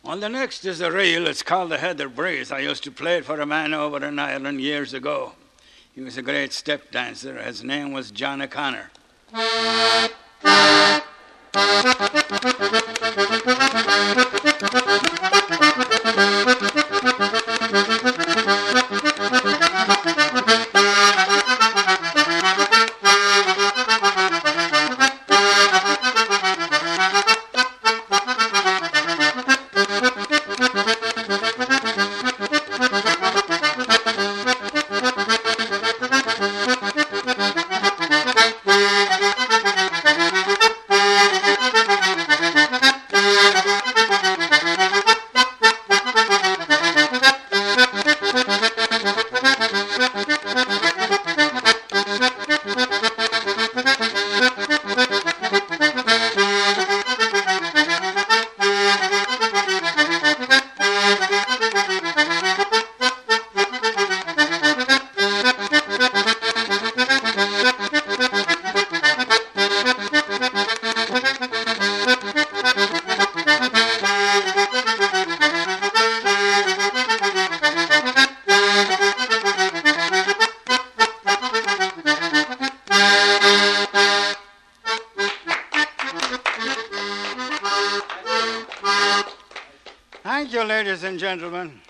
On the next is a reel. It's called the Heather Breeze. I used to play it for a man over in Ireland years ago. He was a great step dancer. His name was John O'Connor. Thank you, ladies and gentlemen.